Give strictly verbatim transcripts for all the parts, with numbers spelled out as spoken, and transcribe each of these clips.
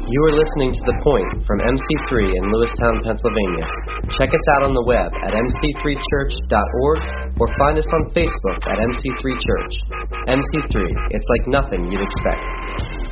You are listening to The Point from M C three in Lewistown, Pennsylvania. Check us out on the web at m c three church dot org or find us on Facebook at M C three Church. M C three, it's like nothing you'd expect.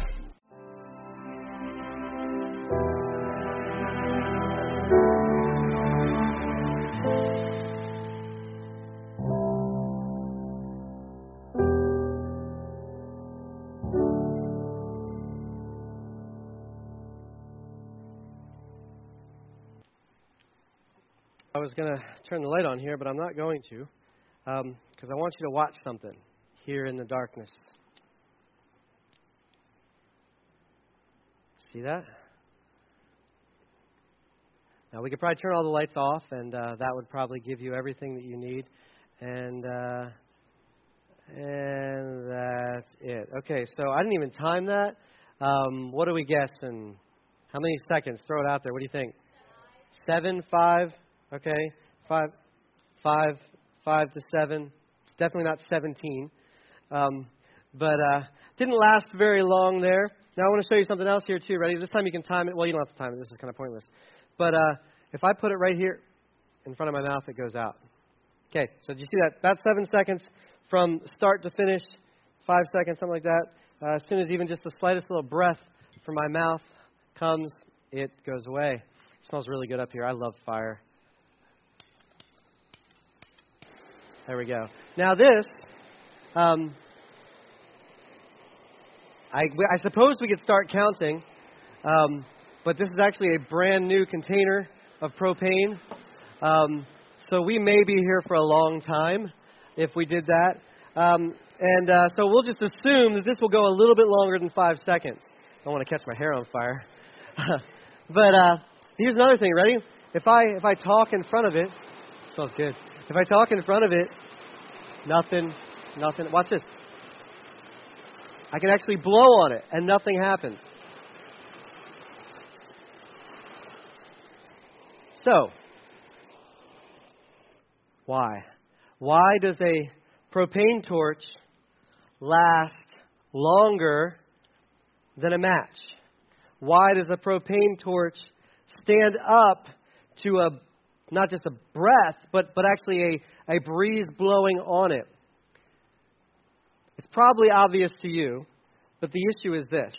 I was going to turn the light on here, but I'm not going to, because um, I want you to watch something here in the darkness. See that? Now, we could probably turn all the lights off, and uh, that would probably give you everything that you need. And uh, and that's it. Okay, so I didn't even time that. Um, what are we guessing? How many seconds? Throw it out there. What do you think? Seven, five? Okay, five, five, five to seven. It's definitely not seventeen, um, but uh, didn't last very long there. Now I want to show you something else here too. Ready? This time you can time it. Well, you don't have to time it. This is kind of pointless. But uh, if I put it right here in front of my mouth, it goes out. Okay. So did you see that? That's seven seconds from start to finish. Five seconds, something like that. Uh, as soon as even just the slightest little breath from my mouth comes, it goes away. It smells really good up here. I love fire. There we go. Now this, um, I, I suppose we could start counting, um, but this is actually a brand new container of propane. Um, so we may be here for a long time if we did that. Um, and uh, so we'll just assume that this will go a little bit longer than five seconds. I don't want to catch my hair on fire. but uh, here's another thing. Ready? If I if I talk in front of it, it smells good. If I talk in front of it, nothing, nothing. Watch this. I can actually blow on it and nothing happens. So, why? Why does a propane torch last longer than a match? Why does a propane torch stand up to a not just a breath, but, but actually a, a breeze blowing on it? It's probably obvious to you, but the issue is this,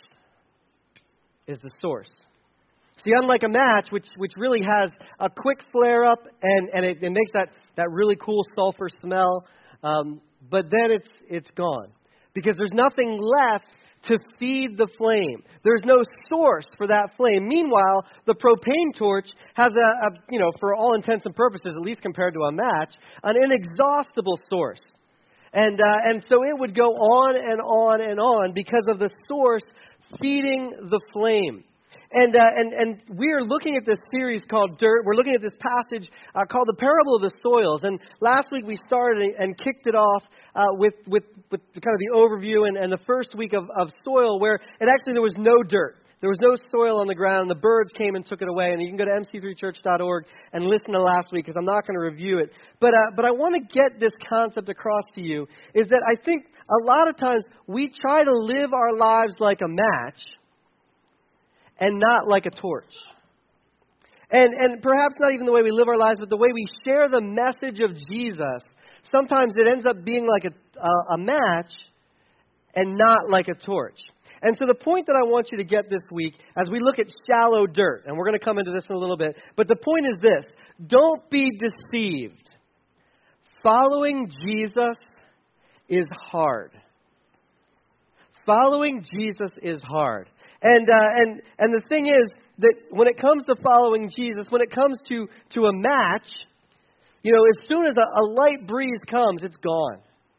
is the source. See, unlike a match, which which really has a quick flare-up, and, and it, it makes that, that really cool sulfur smell, um, but then it's it's gone. Because there's nothing left to feed the flame. There's no source for that flame. Meanwhile, the propane torch has a, a, you know, for all intents and purposes, at least compared to a match, an inexhaustible source. And uh, and so it would go on and on and on because of the source feeding the flame. And, uh, and and we're looking at this series called Dirt. We're looking at this passage uh, called the Parable of the Soils. And last week we started and kicked it off uh, with, with, with kind of the overview and, and the first week of, of soil, where it actually there was no dirt. There was no soil on the ground, and the birds came and took it away. And you can go to m c three church dot org and listen to last week, because I'm not going to review it. But uh, but I want to get this concept across to you, is that I think a lot of times we try to live our lives like a match and not like a torch. And and perhaps not even the way we live our lives, but the way we share the message of Jesus. Sometimes it ends up being like a, a, a match and not like a torch. And so the point that I want you to get this week, as we look at shallow dirt, and we're going to come into this in a little bit, but the point is this: don't be deceived. Following Jesus is hard. Following Jesus is hard. And uh, and and the thing is that when it comes to following Jesus, when it comes to, to a match, you know, as soon as a, a light breeze comes, it's gone.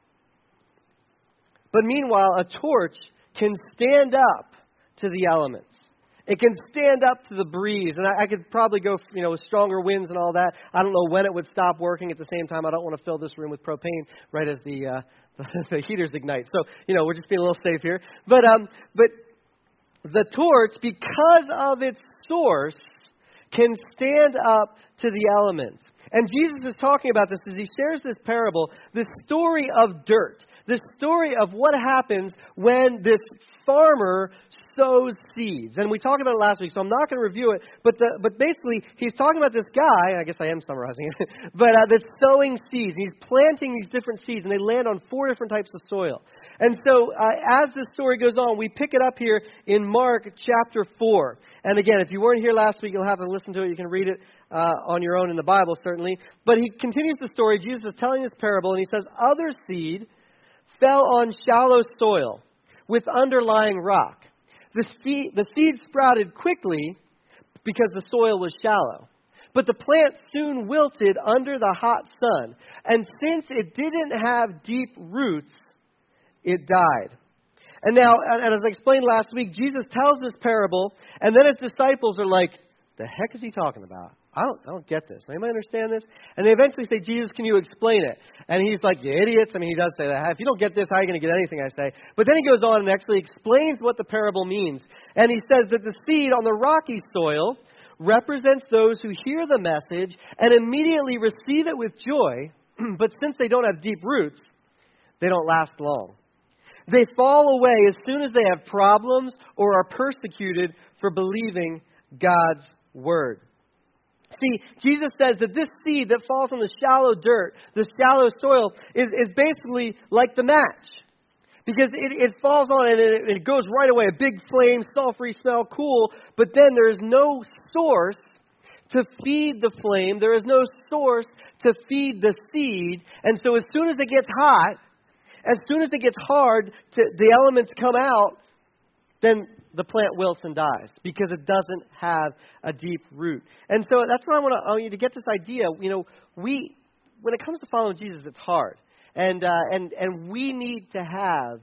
But meanwhile, a torch can stand up to the elements. It can stand up to the breeze. And I, I could probably go, you know, with stronger winds and all that. I don't know when it would stop working. At the same time, I don't want to fill this room with propane right as the uh, the, the heaters ignite. So, you know, we're just being a little safe here. But um, but the torch, because of its source, can stand up to the elements. And Jesus is talking about this as he shares this parable, this story of dirt. the story of what happens when this farmer sows seeds. And we talked about it last week, so I'm not going to review it. But the, but basically, he's talking about this guy, I guess I am summarizing it, but uh, that's sowing seeds. He's planting these different seeds, and they land on four different types of soil. And so uh, as this story goes on, we pick it up here in Mark chapter four. And again, if you weren't here last week, you'll have to listen to it. You can read it uh, on your own in the Bible, certainly. But he continues the story. Jesus is telling this parable, and he says, other seed fell on shallow soil with underlying rock. The seed, the seed sprouted quickly because the soil was shallow. But the plant soon wilted under the hot sun. And since it didn't have deep roots, it died. And now, and as I explained last week, Jesus tells this parable, and then his disciples are like, the heck is he talking about? I don't, I don't get this. Anybody understand this? And they eventually say, Jesus, can you explain it? And he's like, you idiots. I mean, he does say that. If you don't get this, how are you going to get anything I say? But then he goes on and actually explains what the parable means. And he says that the seed on the rocky soil represents those who hear the message and immediately receive it with joy. But since they don't have deep roots, they don't last long. They fall away as soon as they have problems or are persecuted for believing God's word. See, Jesus says that this seed that falls on the shallow dirt, the shallow soil, is, is basically like the match. Because it, it falls on and it, it goes right away. A big flame, sulfury smell, cool. But then there is no source to feed the flame. There is no source to feed the seed. And so as soon as it gets hot, as soon as it gets hard, to, the elements come out, then the plant wilts and dies because it doesn't have a deep root. And so that's what I want, to, I want you to get this idea. You know, we, when it comes to following Jesus, it's hard. And, uh, and, and we need to have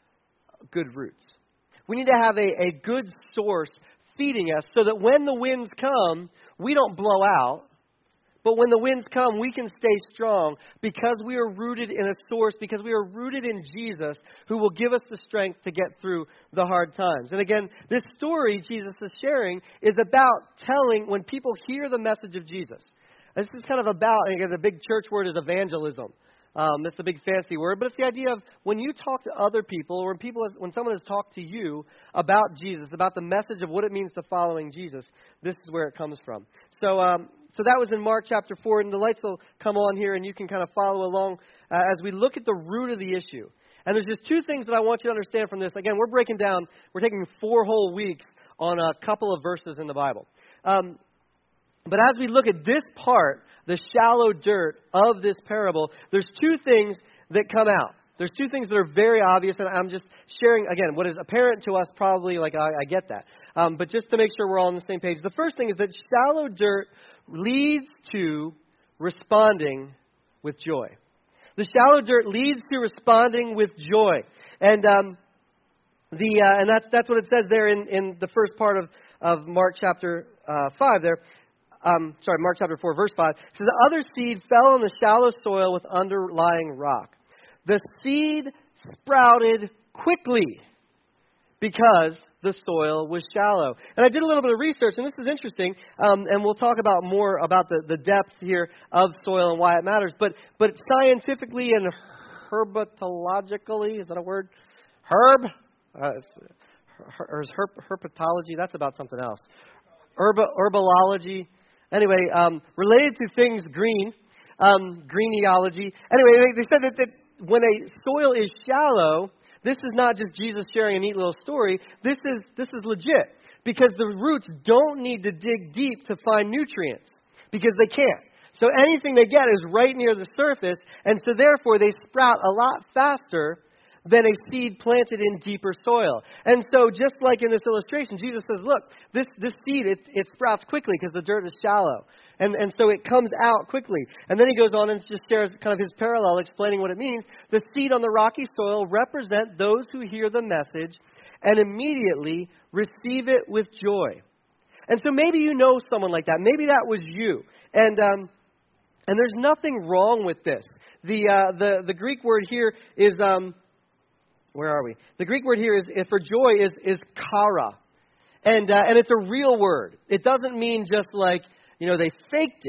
good roots. We need to have a, a good source feeding us so that when the winds come, we don't blow out. But when the winds come, we can stay strong because we are rooted in a source, because we are rooted in Jesus, who will give us the strength to get through the hard times. And again, this story Jesus is sharing is about telling when people hear the message of Jesus. This is kind of about, and again, the big church word is evangelism. Um, that's a big fancy word, but it's the idea of when you talk to other people, or when people, when someone has talked to you about Jesus, about the message of what it means to following Jesus, this is where it comes from. So, um, so that was in Mark chapter four, and the lights will come on here, and you can kind of follow along uh, as we look at the root of the issue. And there's just two things that I want you to understand from this. Again, we're breaking down, we're taking four whole weeks on a couple of verses in the Bible. Um, but as we look at this part, the shallow dirt of this parable, there's two things that come out. There's two things that are very obvious, and I'm just sharing, again, what is apparent to us probably, like I, I get that. Um, but just to make sure we're all on the same page. The first thing is that shallow dirt leads to responding with joy. The shallow dirt leads to responding with joy. And um, the uh, and that's that's what it says there in, in the first part of, of Mark chapter uh, five there. Um, sorry, Mark chapter four, verse five. It says, the other seed fell on the shallow soil with underlying rock. The seed sprouted quickly because the soil was shallow. And I did a little bit of research, and this is interesting, um, and we'll talk about more about the, the depth here of soil and why it matters. But but scientifically and herpetologically, is that a word? Herb? Uh, her, or is herp, herpetology? That's about something else. Herb, herbology. Anyway, um, related to things green, um, greeneology. Anyway, they, they said that, that when a soil is shallow, this is not just Jesus sharing a neat little story. This is this is legit because the roots don't need to dig deep to find nutrients because they can't. So anything they get is right near the surface, and so therefore they sprout a lot faster than a seed planted in deeper soil. And so just like in this illustration, Jesus says, look, this, this seed, it, it sprouts quickly because the dirt is shallow. And, and so it comes out quickly. And then he goes on and just shares kind of his parallel, explaining what it means. The seed on the rocky soil represent those who hear the message and immediately receive it with joy. And so maybe you know someone like that. Maybe that was you. And um, and there's nothing wrong with this. The uh, the the Greek word here is um, where are we? The Greek word here is, is for joy is is kara, and uh, and it's a real word. It doesn't mean just like, you know, they faked it.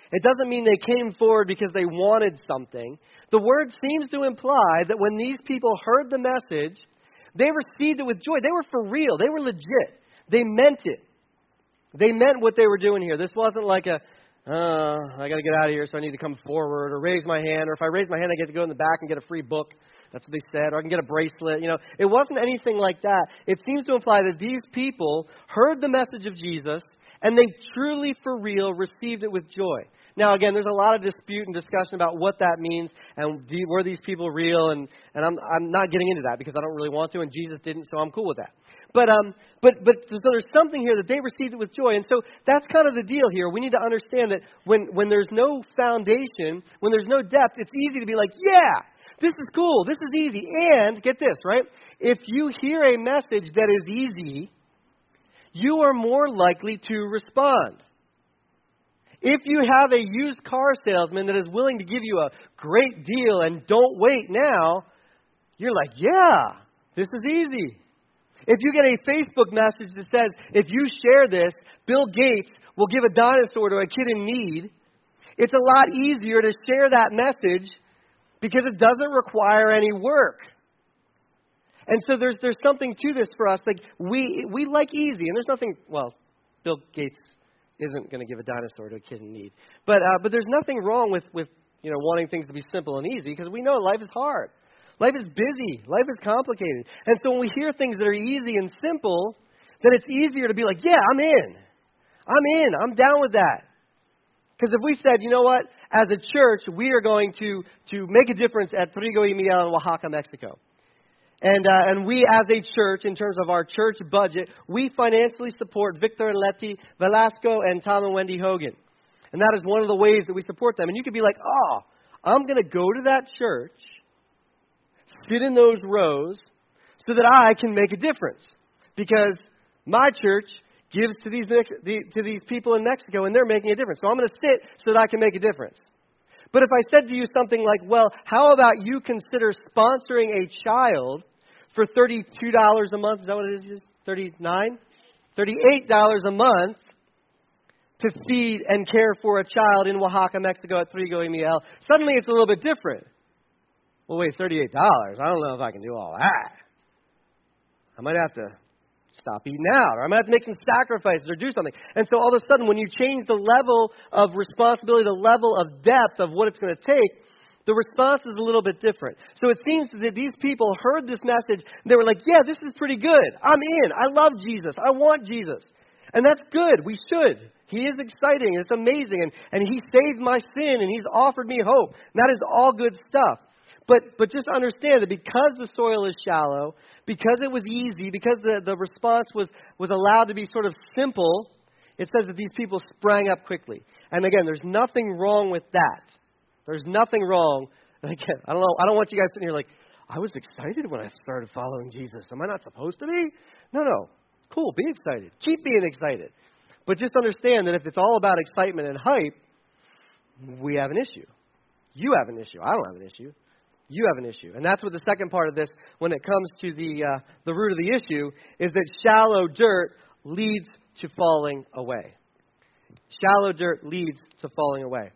It doesn't mean they came forward because they wanted something. The word seems to imply that when these people heard the message, they received it with joy. They were for real. They were legit. They meant it. They meant what they were doing here. This wasn't like a, uh, I got to get out of here, so I need to come forward, or raise my hand, or if I raise my hand, I get to go in the back and get a free book. That's what they said. Or I can get a bracelet. You know, it wasn't anything like that. It seems to imply that these people heard the message of Jesus, and they truly, for real, received it with joy. Now, again, there's a lot of dispute and discussion about what that means, and do, were these people real? And, and I'm I'm not getting into that because I don't really want to, and Jesus didn't, so I'm cool with that. But um, but but so there's something here that they received it with joy, and so that's kind of the deal here. We need to understand that when when there's no foundation, when there's no depth, it's easy to be like, yeah, this is cool, this is easy. And get this, right? If you hear a message that is easy, you are more likely to respond. If you have a used car salesman that is willing to give you a great deal and don't wait now, you're like, yeah, this is easy. If you get a Facebook message that says, if you share this, Bill Gates will give a dinosaur to a kid in need, it's a lot easier to share that message because it doesn't require any work. And so there's there's something to this for us. Like we we like easy, and there's nothing. Well, Bill Gates isn't going to give a dinosaur to a kid in need, but uh, but there's nothing wrong with with you know wanting things to be simple and easy because we know life is hard, life is busy, life is complicated, and so when we hear things that are easy and simple, then it's easier to be like, yeah, I'm in, I'm in, I'm down with that. Because if we said, you know what, as a church, we are going to to make a difference at Trigo y Miel in Oaxaca, Mexico. And uh, and we as a church, in terms of our church budget, we financially support Victor and Letty Velasco and Tom and Wendy Hogan. And that is one of the ways that we support them. And you could be like, oh, I'm going to go to that church, sit in those rows, so that I can make a difference. Because my church gives to these to these people in Mexico, and they're making a difference. So I'm going to sit so that I can make a difference. But if I said to you something like, well, how about you consider sponsoring a child for thirty-two dollars a month? Is that what it is? thirty-nine dollars? thirty-eight dollars a month to feed and care for a child in Oaxaca, Mexico at Trigo y Miel. Suddenly it's a little bit different. Well, wait, thirty-eight dollars? I don't know if I can do all that. I might have to stop eating out, or I might have to make some sacrifices or do something. And so all of a sudden, when you change the level of responsibility, the level of depth of what it's going to take, the response is a little bit different. So it seems that these people heard this message, and they were like, yeah, this is pretty good. I'm in. I love Jesus. I want Jesus. And that's good. We should. He is exciting. It's amazing. And, and he saved my sin, and he's offered me hope. And that is all good stuff. But but just understand that because the soil is shallow, because it was easy, because the, the response was, was allowed to be sort of simple, it says that these people sprang up quickly. And again, there's nothing wrong with that. There's nothing wrong. Again, I don't know. I don't want you guys sitting here like, I was excited when I started following Jesus. Am I not supposed to be? No, no. Cool. Be excited. Keep being excited. But just understand that if it's all about excitement and hype, we have an issue. You have an issue. I don't have an issue. You have an issue. And that's what the second part of this, when it comes to the uh, the root of the issue, is that shallow dirt leads to falling away. Shallow dirt leads to falling away.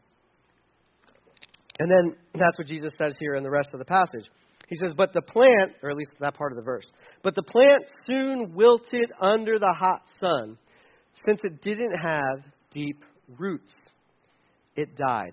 And then that's what Jesus says here in the rest of the passage. He says, but the plant, or at least that part of the verse, but the plant soon wilted under the hot sun, since it didn't have deep roots. It died.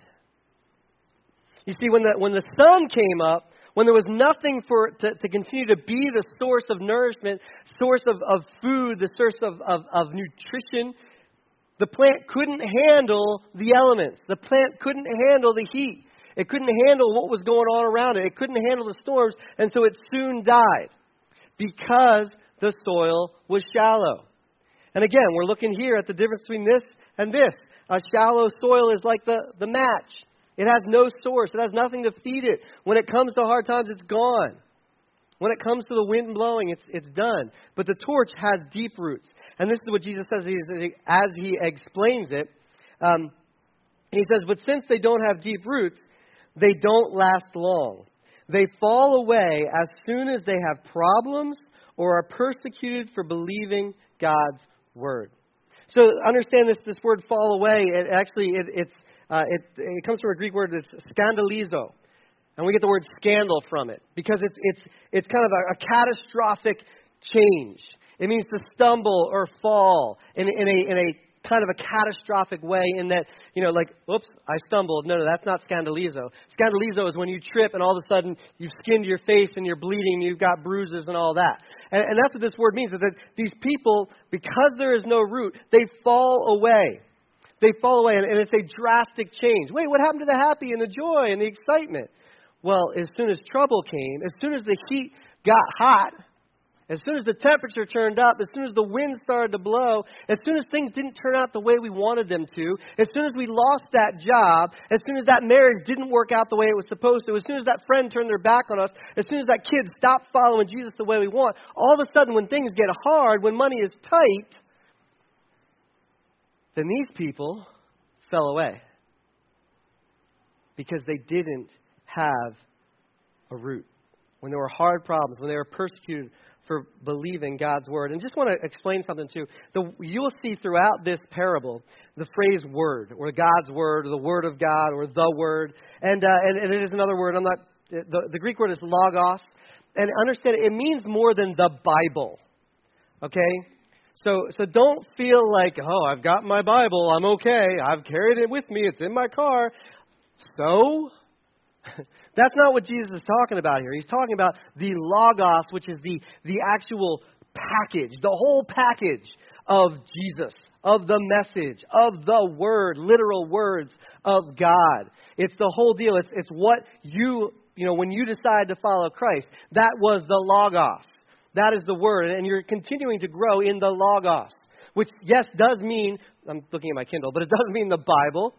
You see, when the when the sun came up, when there was nothing for to, to continue to be the source of nourishment, source of, of food, the source of, of, of nutrition, the plant couldn't handle the elements. The plant couldn't handle the heat. It couldn't handle what was going on around it. It couldn't handle the storms, and so it soon died because the soil was shallow. And again, we're looking here at the difference between this and this. A shallow soil is like the, the match. It has no source. It has nothing to feed it. When it comes to hard times, it's gone. When it comes to the wind blowing, it's it's done. But the torch has deep roots. And this is what Jesus says as he explains it. Um, he says, but since they don't have deep roots, they don't last long. They fall away as soon as they have problems or are persecuted for believing God's word. So understand this, this word fall away, it actually, it, it's Uh, it, it comes from a Greek word that's scandalizo. And we get the word scandal from it because it's it's it's kind of a, a catastrophic change. It means to stumble or fall in, in a in a kind of a catastrophic way in that, you know, like, oops, I stumbled. No, no, that's not scandalizo. Scandalizo is when you trip and all of a sudden you've skinned your face and you're bleeding and you've got bruises and all that. And, and that's what this word means, is that these people, because there is no root, they fall away. They fall away, and, and it's a drastic change. Wait, what happened to the happy and the joy and the excitement? Well, as soon as trouble came, as soon as the heat got hot, as soon as the temperature turned up, as soon as the wind started to blow, as soon as things didn't turn out the way we wanted them to, as soon as we lost that job, as soon as that marriage didn't work out the way it was supposed to, as soon as that friend turned their back on us, as soon as that kid stopped following Jesus the way we want, all of a sudden when things get hard, when money is tight, then these people fell away because they didn't have a root. When there were hard problems, when they were persecuted for believing God's word. And just want to explain something too. The, you'll see throughout this parable the phrase word, or God's word, or the word of God, or the word. And, uh, and, and it is another word. I'm not. The, the Greek word is logos. And understand, it means more than the Bible. Okay? So, so don't feel like, oh, I've got my Bible. I'm okay. I've carried it with me. It's in my car. So... That's not what Jesus is talking about here. He's talking about the logos, which is the, the actual package, the whole package of Jesus, of the message, of the word, literal words of God. It's the whole deal. It's, it's what you, you know, when you decide to follow Christ, that was the logos. That is the word. And you're continuing to grow in the logos, which, yes, does mean, I'm looking at my Kindle, but it does mean the Bible.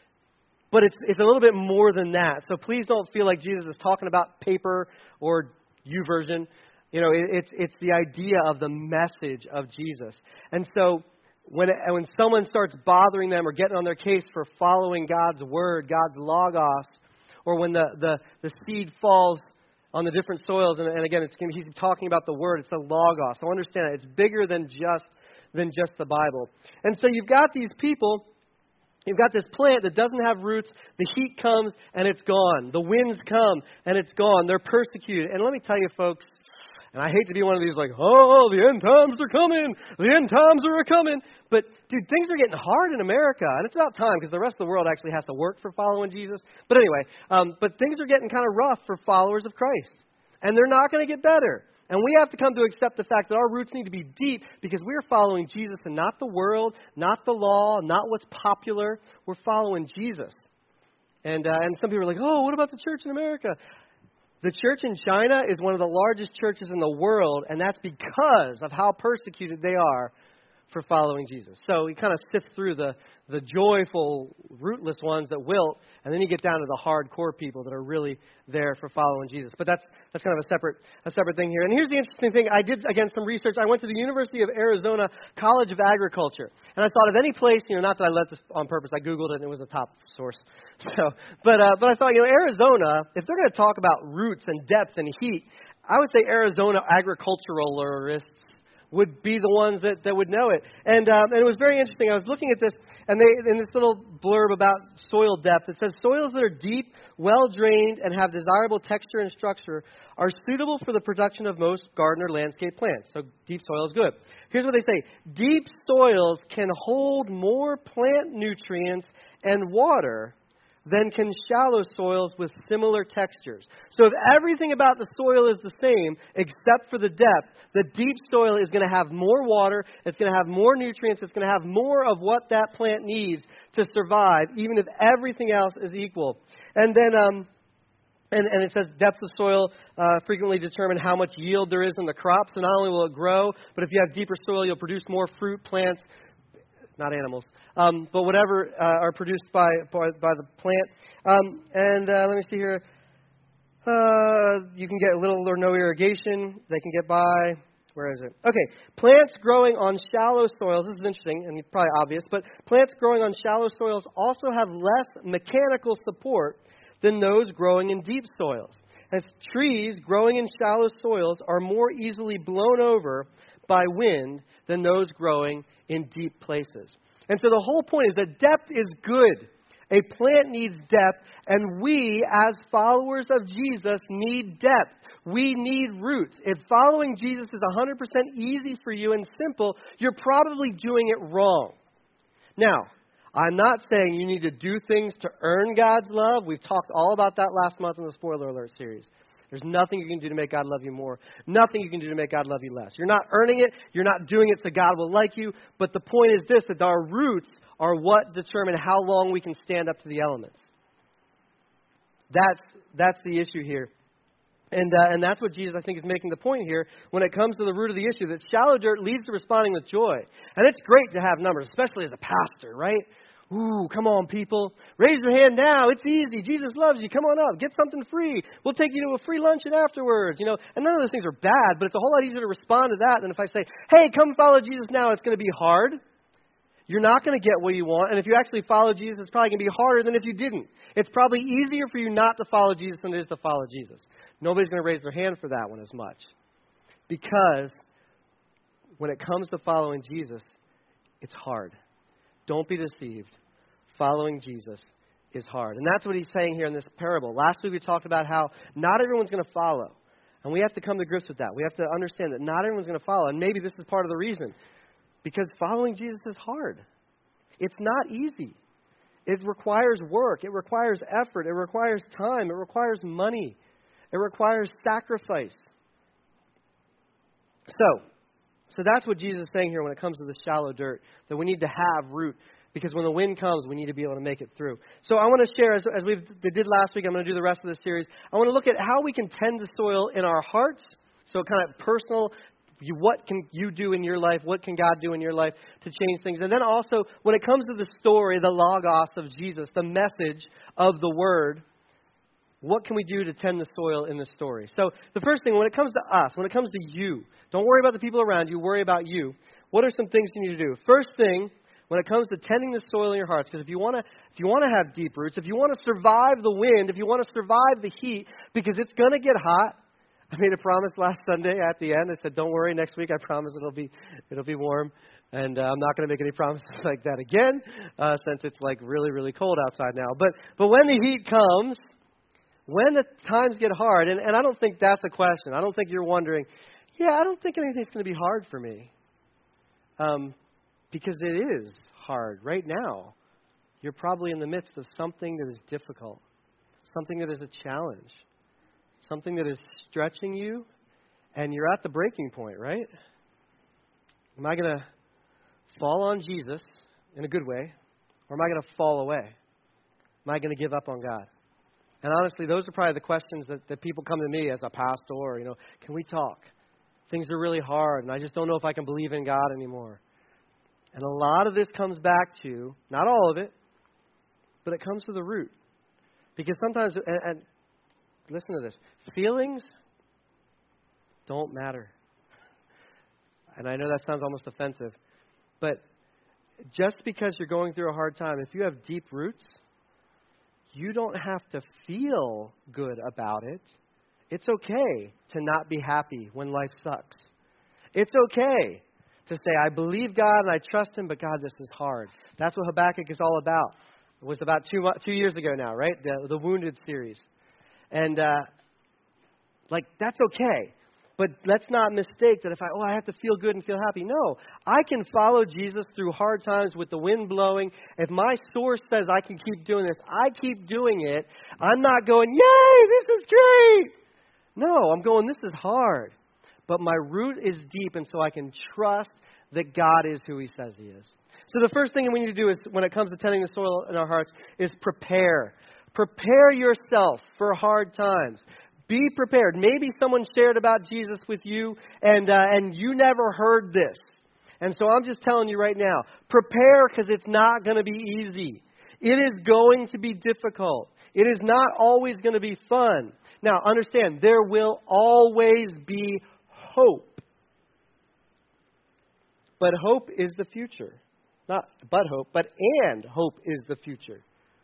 But it's it's a little bit more than that. So please don't feel like Jesus is talking about paper or YouVersion. You know, it, it's it's the idea of the message of Jesus. And so when it, when someone starts bothering them or getting on their case for following God's word, God's logos, or when the, the, the seed falls on the different soils, and, and again, it's he's talking about the word. It's the logos. So understand that it's bigger than just than just the Bible. And so you've got these people. You've got this plant that doesn't have roots. The heat comes and it's gone. The winds come and it's gone. They're persecuted. And let me tell you, folks, and I hate to be one of these like, oh, the end times are coming. The end times are coming. But, dude, things are getting hard in America. And it's about time because the rest of the world actually has to work for following Jesus. But anyway, um, but things are getting kind of rough for followers of Christ. And they're not going to get better. And we have to come to accept the fact that our roots need to be deep because we're following Jesus and not the world, not the law, not what's popular. We're following Jesus. And uh, and some people are like, oh, what about the church in America? The church in China is one of the largest churches in the world, and that's because of how persecuted they are for following Jesus. So we kind of sift through the, the joyful, rootless ones that wilt, and then you get down to the hardcore people that are really there for following Jesus. But that's that's kind of a separate a separate thing here. And here's the interesting thing. I did, again, some research. I went to the University of Arizona College of Agriculture. And I thought of any place, you know, not that I let this on purpose. I Googled it, and it was a top source. So, But, uh, but I thought, you know, Arizona, if they're going to talk about roots and depth and heat, I would say Arizona agriculturalists would be the ones that, that would know it. And, um, and it was very interesting. I was looking at this, and they in this little blurb about soil depth, it says soils that are deep, well-drained, and have desirable texture and structure are suitable for the production of most garden or landscape plants. So deep soil is good. Here's what they say. Deep soils can hold more plant nutrients and water than can shallow soils with similar textures. So if everything about the soil is the same, except for the depth, the deep soil is going to have more water, it's going to have more nutrients, it's going to have more of what that plant needs to survive, even if everything else is equal. And then, um, and, and it says depth of soil uh, frequently determine how much yield there is in the crop. So not only will it grow, but if you have deeper soil, you'll produce more fruit, plants, not animals, um, but whatever uh, are produced by, by by the plant. Um, and uh, let me see here. Uh, you can get little or no irrigation. They can get by. Where is it? Okay. Plants growing on shallow soils. This is interesting and probably obvious, but plants growing on shallow soils also have less mechanical support than those growing in deep soils. As trees growing in shallow soils are more easily blown over by wind than those growing in deep places. And so the whole point is that depth is good. A plant needs depth, and we, as followers of Jesus, need depth. We need roots. If following Jesus is one hundred percent easy for you and simple, you're probably doing it wrong. Now, I'm not saying you need to do things to earn God's love. We've talked all about that last month in the Spoiler Alert series. There's nothing you can do to make God love you more. Nothing you can do to make God love you less. You're not earning it. You're not doing it so God will like you. But the point is this, that our roots are what determine how long we can stand up to the elements. That's that's the issue here. And uh, and that's what Jesus, I think, is making the point here when it comes to the root of the issue, that shallow dirt leads to responding with joy. And it's great to have numbers, especially as a pastor, right? Ooh, come on, people. Raise your hand now. It's easy. Jesus loves you. Come on up. Get something free. We'll take you to a free luncheon afterwards. You know, and none of those things are bad, but it's a whole lot easier to respond to that than if I say, hey, come follow Jesus now. It's going to be hard. You're not going to get what you want. And if you actually follow Jesus, it's probably going to be harder than if you didn't. It's probably easier for you not to follow Jesus than it is to follow Jesus. Nobody's going to raise their hand for that one as much. Because when it comes to following Jesus, it's hard. Don't be deceived. Following Jesus is hard. And that's what he's saying here in this parable. Last week we talked about how not everyone's going to follow. And we have to come to grips with that. We have to understand that not everyone's going to follow. And maybe this is part of the reason. Because following Jesus is hard. It's not easy. It requires work. It requires effort. It requires time. It requires money. It requires sacrifice. So, so that's what Jesus is saying here when it comes to the shallow dirt, that we need to have root, because when the wind comes, we need to be able to make it through. So I want to share, as, as we did last week, I'm going to do the rest of the series. I want to look at how we can tend the soil in our hearts, so kind of personal. You, what can you do in your life? What can God do in your life to change things? And then also, when it comes to the story, the logos of Jesus, the message of the Word, what can we do to tend the soil in this story? So the first thing, when it comes to us, when it comes to you, don't worry about the people around you, worry about you. What are some things you need to do? First thing, when it comes to tending the soil in your hearts, because if you want to if you want to have deep roots, if you want to survive the wind, if you want to survive the heat, because it's going to get hot. I made a promise last Sunday at the end. I said, don't worry, next week I promise it'll be it'll be warm. And uh, I'm not going to make any promises like that again, uh, since it's like really, really cold outside now. But but when the heat comes, when the times get hard, and, and I don't think that's a question. I don't think you're wondering, yeah, I don't think anything's going to be hard for me. Um, because it is hard right now. You're probably in the midst of something that is difficult, something that is a challenge. Something that is stretching you, and you're at the breaking point, right? Am I going to fall on Jesus in a good way, or am I going to fall away? Am I going to give up on God? And honestly, those are probably the questions that, that people come to me as a pastor, you know, can we talk? Things are really hard, and I just don't know if I can believe in God anymore. And a lot of this comes back to, not all of it, but it comes to the root. Because sometimes, and, and listen to this. Feelings don't matter. And I know that sounds almost offensive. But just because you're going through a hard time, if you have deep roots, you don't have to feel good about it. It's okay to not be happy when life sucks. It's okay to say, I believe God and I trust Him, but God, this is hard. That's what Habakkuk is all about. It was about two, two years ago now, right? The, the Wounded series. And, uh, like, that's okay. But let's not mistake that if I, oh, I have to feel good and feel happy. No, I can follow Jesus through hard times with the wind blowing. If my source says I can keep doing this, I keep doing it. I'm not going, yay, this is great. No, I'm going, this is hard. But my root is deep, and so I can trust that God is who He says He is. So the first thing we need to do is, when it comes to tending the soil in our hearts, is prepare. Prepare yourself for hard times. Be prepared. Maybe someone shared about Jesus with you, and uh, and you never heard this. And so I'm just telling you right now, prepare, because it's not going to be easy. It is going to be difficult. It is not always going to be fun. Now, understand, there will always be hope. But hope is the future. Not but hope, but and hope is the future.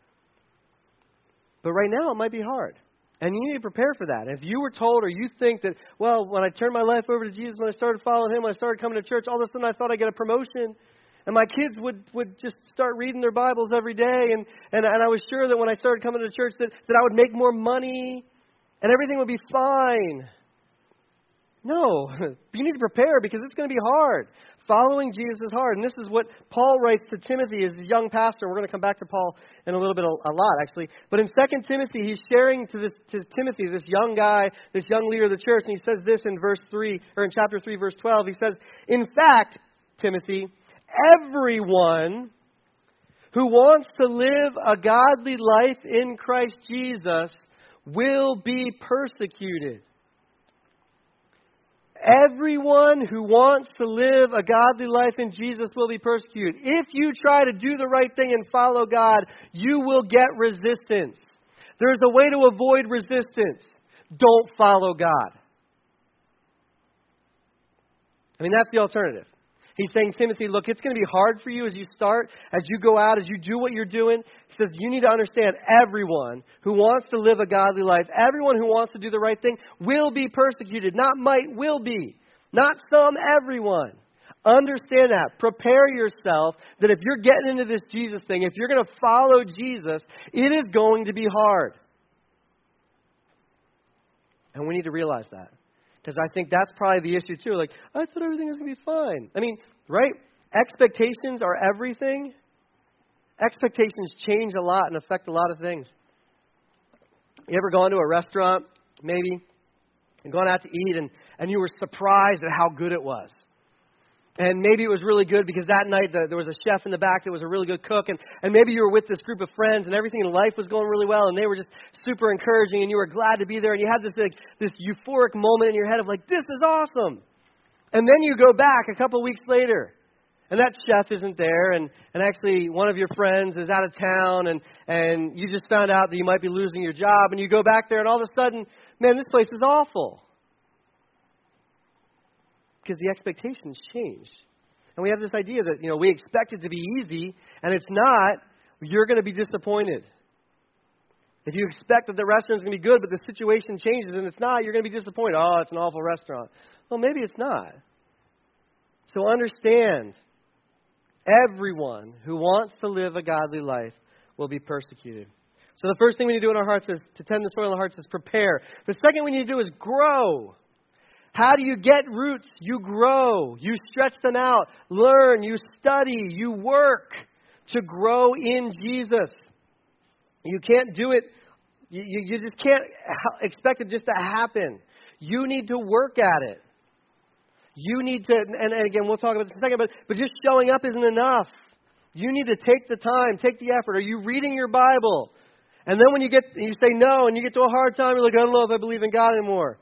But right now, it might be hard. And you need to prepare for that. If you were told, or you think that, well, when I turned my life over to Jesus, when I started following Him, when I started coming to church, all of a sudden I thought I'd get a promotion. And my kids would, would just start reading their Bibles every day. And, and, and I was sure that when I started coming to church that, that I would make more money and everything would be fine. No, you need to prepare because it's going to be hard. Following Jesus is hard. And this is what Paul writes to Timothy as a young pastor. We're going to come back to Paul in a little bit, a, a lot actually. But in Second Timothy, he's sharing to this to Timothy, this young guy, this young leader of the church. And he says this in verse three, or in chapter three, verse twelve. He says, in fact, Timothy, everyone who wants to live a godly life in Christ Jesus will be persecuted. Everyone who wants to live a godly life in Jesus will be persecuted. If you try to do the right thing and follow God, you will get resistance. There's a way to avoid resistance. Don't follow God. I mean, that's the alternative. He's saying, Timothy, look, it's going to be hard for you as you start, as you go out, as you do what you're doing. He says, you need to understand everyone who wants to live a godly life, everyone who wants to do the right thing will be persecuted. Not might, will be. Not some, everyone. Understand that. Prepare yourself that if you're getting into this Jesus thing, if you're going to follow Jesus, it is going to be hard. And we need to realize that. Because I think that's probably the issue too. Like, I thought everything was going to be fine. I mean, right? Expectations are everything. Expectations change a lot and affect a lot of things. You ever gone to a restaurant, maybe, and gone out to eat, and, and you were surprised at how good it was? And maybe it was really good because that night the, there was a chef in the back that was a really good cook. And, and maybe you were with this group of friends and everything in life was going really well. And they were just super encouraging and you were glad to be there. And you had this like, this euphoric moment in your head of like, this is awesome. And then you go back a couple weeks later. And that chef isn't there. And, and actually one of your friends is out of town. And, and you just found out that you might be losing your job. And you go back there and all of a sudden, man, this place is awful. Because the expectations changed. And we have this idea that, you know, we expect it to be easy, and it's not, you're going to be disappointed. If you expect that the restaurant's going to be good, but the situation changes and it's not, you're going to be disappointed. Oh, it's an awful restaurant. Well, maybe it's not. So understand, everyone who wants to live a godly life will be persecuted. So the first thing we need to do in our hearts is to tend the soil in our hearts is prepare. The second we need to do is grow. How do you get roots? You grow. You stretch them out. Learn. You study. You work to grow in Jesus. You can't do it. You, you, you just can't expect it just to happen. You need to work at it. You need to, and, and again, we'll talk about this in a second, but, but just showing up isn't enough. You need to take the time, take the effort. Are you reading your Bible? And then when you get, you say no, and you get to a hard time, you're like, I don't know if I believe in God anymore.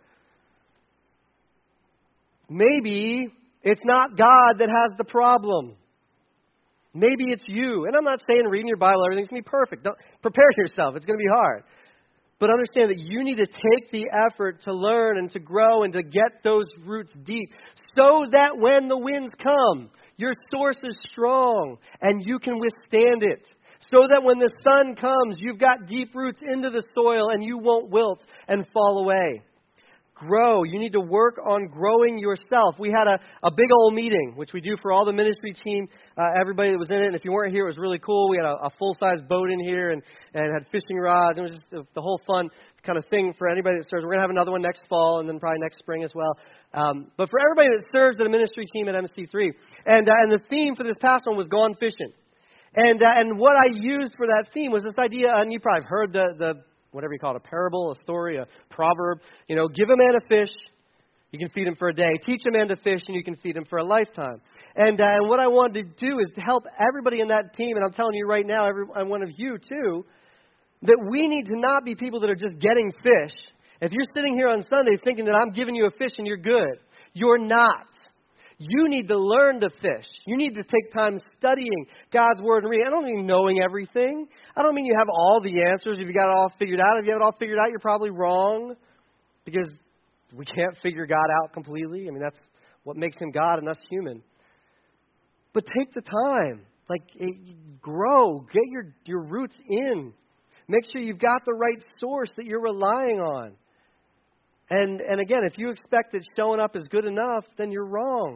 Maybe it's not God that has the problem. Maybe it's you. And I'm not saying reading your Bible, everything's going to be perfect. Don't, prepare yourself. It's going to be hard. But understand that you need to take the effort to learn and to grow and to get those roots deep so that when the winds come, your source is strong and you can withstand it. So that when the sun comes, you've got deep roots into the soil and you won't wilt and fall away. Grow. You need to work on growing yourself. We had a, a big old meeting, which we do for all the ministry team, uh, everybody that was in it. And if you weren't here, it was really cool. We had a, a full-size boat in here and, and had fishing rods. It was just the whole fun kind of thing for anybody that serves. We're going to have another one next fall and then probably next spring as well. Um, but for everybody that serves at a ministry team at M C three. And, uh, and the theme for this past one was Gone Fishing. And, uh, and what I used for that theme was this idea, and you probably have heard the, the whatever you call it, a parable, a story, a proverb. You know, give a man a fish, you can feed him for a day. Teach a man to fish, and you can feed him for a lifetime. And, uh, and what I wanted to do is to help everybody in that team, and I'm telling you right now, every one of you too, that we need to not be people that are just getting fish. If you're sitting here on Sunday thinking that I'm giving you a fish and you're good, you're not. You need to learn to fish. You need to take time studying God's Word and reading. I don't mean knowing everything. I don't mean you have all the answers. If you got it all figured out, if you have it all figured out, you're probably wrong. Because we can't figure God out completely. I mean, that's what makes Him God and us human. But take the time. Like, grow. Get your, your roots in. Make sure you've got the right source that you're relying on. And and again, if you expect that showing up is good enough, then you're wrong.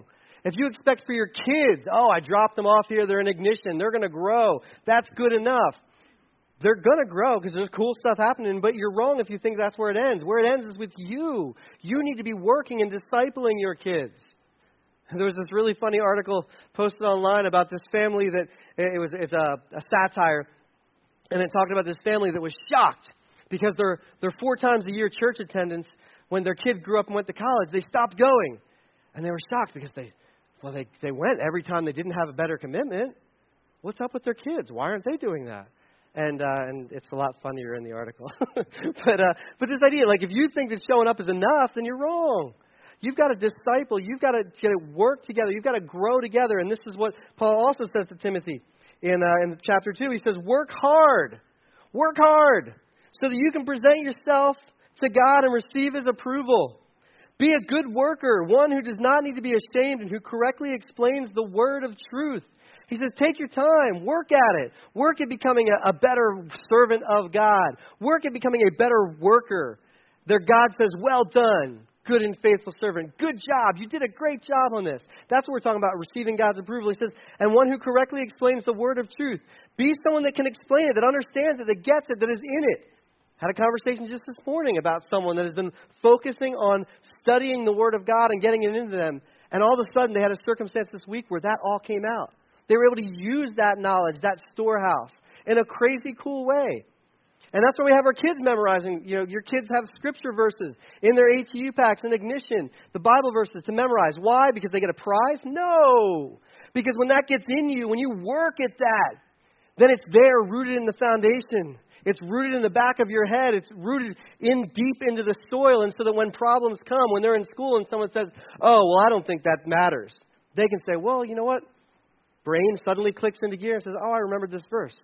If you expect for your kids, oh, I dropped them off here, they're in Ignition, they're going to grow, that's good enough. They're going to grow because there's cool stuff happening, but you're wrong if you think that's where it ends. Where it ends is with you. You need to be working and discipling your kids. There was this really funny article posted online about this family that, it was it's a, a satire, and it talked about this family that was shocked because their, their four times a year church attendance, when their kid grew up and went to college, they stopped going. And they were shocked because they, well, they, they went every time they didn't have a better commitment. What's up with their kids? Why aren't they doing that? And uh, and it's a lot funnier in the article. but uh, but this idea, like if you think that showing up is enough, then you're wrong. You've got to disciple. You've got to get to work together. You've got to grow together. And this is what Paul also says to Timothy in uh, in chapter two. He says, work hard. Work hard so that you can present yourself to God and receive His approval. Be a good worker, one who does not need to be ashamed and who correctly explains the word of truth. He says, take your time, work at it. Work at becoming a, a better servant of God. Work at becoming a better worker. There God says, well done, good and faithful servant. Good job. You did a great job on this. That's what we're talking about, receiving God's approval. He says, and one who correctly explains the word of truth. Be someone that can explain it, that understands it, that gets it, that is in it. Had a conversation just this morning about someone that has been focusing on studying the Word of God and getting it into them. And all of a sudden, they had a circumstance this week where that all came out. They were able to use that knowledge, that storehouse, in a crazy cool way. And that's why we have our kids memorizing. You know, your kids have scripture verses in their A T U packs and Ignition, the Bible verses to memorize. Why? Because they get a prize? No. Because when that gets in you, when you work at that, then it's there rooted in the foundation. It's rooted in the back of your head. It's rooted in deep into the soil. And so that when problems come, when they're in school and someone says, oh, well, I don't think that matters, they can say, well, you know what? Brain suddenly clicks into gear and says, oh, I remembered this verse.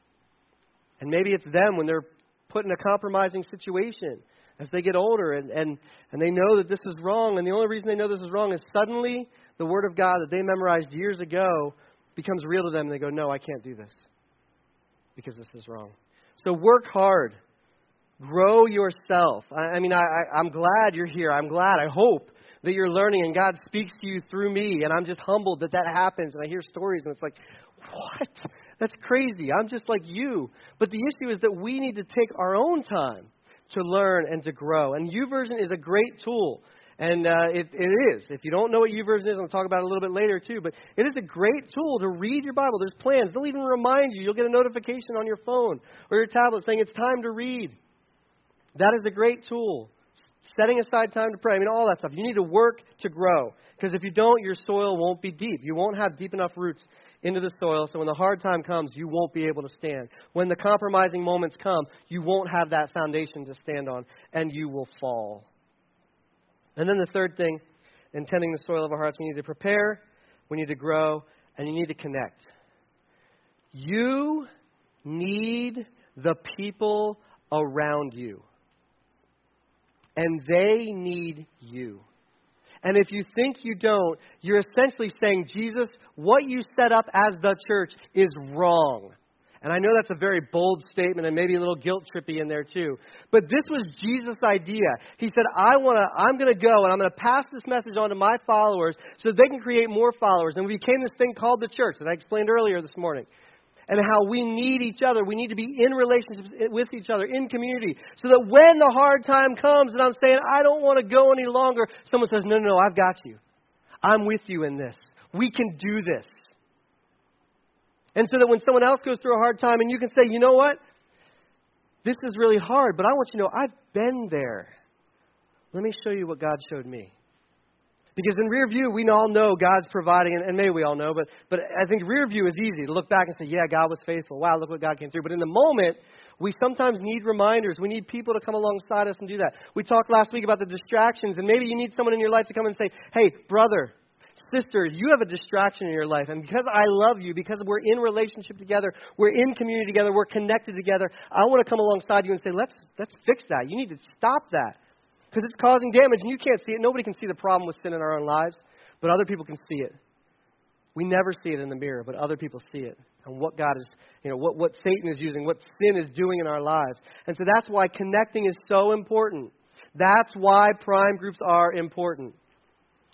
And maybe it's them when they're put in a compromising situation as they get older and, and, and they know that this is wrong. And the only reason they know this is wrong is suddenly the Word of God that they memorized years ago becomes real to them. And they go, no, I can't do this because this is wrong. So work hard. Grow yourself. I, I mean, I, I, I'm glad you're here. I'm glad. I hope that you're learning and God speaks to you through me. And I'm just humbled that that happens. And I hear stories and it's like, what? That's crazy. I'm just like you. But the issue is that we need to take our own time to learn and to grow. And YouVersion is a great tool. And uh, it, it is. If you don't know what YouVersion is, I'll talk about it a little bit later too. But it is a great tool to read your Bible. There's plans. They'll even remind you. You'll get a notification on your phone or your tablet saying it's time to read. That is a great tool. Setting aside time to pray. I mean, all that stuff. You need to work to grow. Because if you don't, your soil won't be deep. You won't have deep enough roots into the soil. So when the hard time comes, you won't be able to stand. When the compromising moments come, you won't have that foundation to stand on. And you will fall. And then the third thing, in tending the soil of our hearts, we need to prepare, we need to grow, and you need to connect. You need the people around you. And they need you. And if you think you don't, you're essentially saying, Jesus, what you set up as the church is wrong. And I know that's a very bold statement and maybe a little guilt trippy in there too. But this was Jesus' idea. He said, I want to, I'm going to go and I'm going to pass this message on to my followers so they can create more followers. And we became this thing called the church that I explained earlier this morning. And how we need each other. We need to be in relationships with each other, in community. So that when the hard time comes and I'm saying, I don't want to go any longer, someone says, no, no, no, I've got you. I'm with you in this. We can do this. And so that when someone else goes through a hard time and you can say, you know what? This is really hard, but I want you to know I've been there. Let me show you what God showed me. Because in rear view, we all know God's providing, and, and maybe we all know, but, but I think rear view is easy to look back and say, yeah, God was faithful. Wow, look what God came through. But in the moment, we sometimes need reminders. We need people to come alongside us and do that. We talked last week about the distractions, and maybe you need someone in your life to come and say, hey, brother, sister, you have a distraction in your life. And because I love you, because we're in relationship together, we're in community together, we're connected together, I want to come alongside you and say, let's let's fix that. You need to stop that. Because it's causing damage and you can't see it. Nobody can see the problem with sin in our own lives, but other people can see it. We never see it in the mirror, but other people see it. And what God is, you know, what, what Satan is using, what sin is doing in our lives. And so that's why connecting is so important. That's why prime groups are important.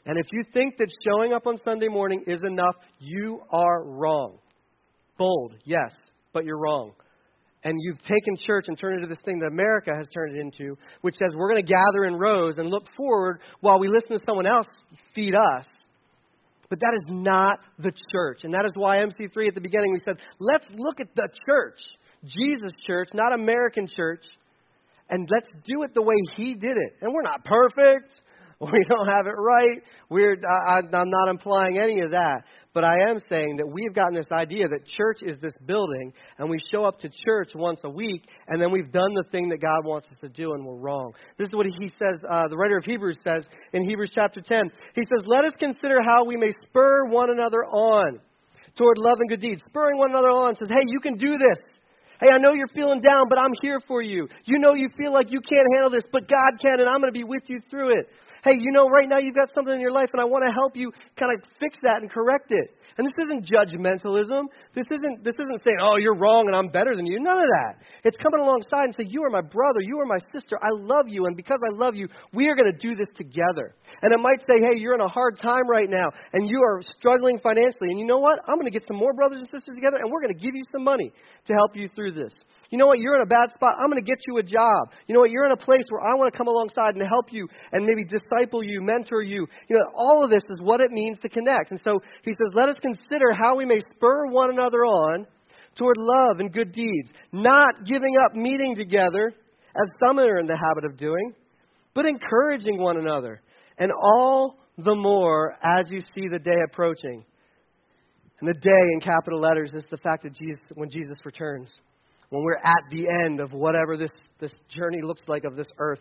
And if you think that showing up on Sunday morning is enough, you are wrong. Bold, yes, but you're wrong. And you've taken church and turned it into this thing that America has turned it into, which says we're going to gather in rows and look forward while we listen to someone else feed us. But that is not the church. And that is why M C three at the beginning we said, let's look at the church. Jesus' church, not American church. And let's do it the way He did it. And we're not perfect. We don't have it right. We're, I, I'm not implying any of that. But I am saying that we've gotten this idea that church is this building, and we show up to church once a week, and then we've done the thing that God wants us to do, and we're wrong. This is what he says, uh, the writer of Hebrews says in Hebrews chapter ten. He says, let us consider how we may spur one another on toward love and good deeds. Spurring one another on says, hey, you can do this. Hey, I know you're feeling down, but I'm here for you. You know you feel like you can't handle this, but God can, and I'm going to be with you through it. Hey, you know right now you've got something in your life, and I want to help you kind of fix that and correct it. And this isn't judgmentalism. This isn't this isn't saying, oh, you're wrong and I'm better than you. None of that. It's coming alongside and saying, you are my brother, you are my sister, I love you, and because I love you, we are going to do this together. And it might say, hey, you're in a hard time right now, and you are struggling financially, and you know what? I'm going to get some more brothers and sisters together, and we're going to give you some money to help you through this. You know what? You're in a bad spot. I'm going to get you a job. You know what? You're in a place where I want to come alongside and help you and maybe disciple you, mentor you. You know, all of this is what it means to connect. And so he says, let us consider how we may spur one another on toward love and good deeds, not giving up meeting together, as some are in the habit of doing, but encouraging one another, and all the more as you see the day approaching. And the day in capital letters is the fact that Jesus, when Jesus returns, when we're at the end of whatever this, this journey looks like of this earth.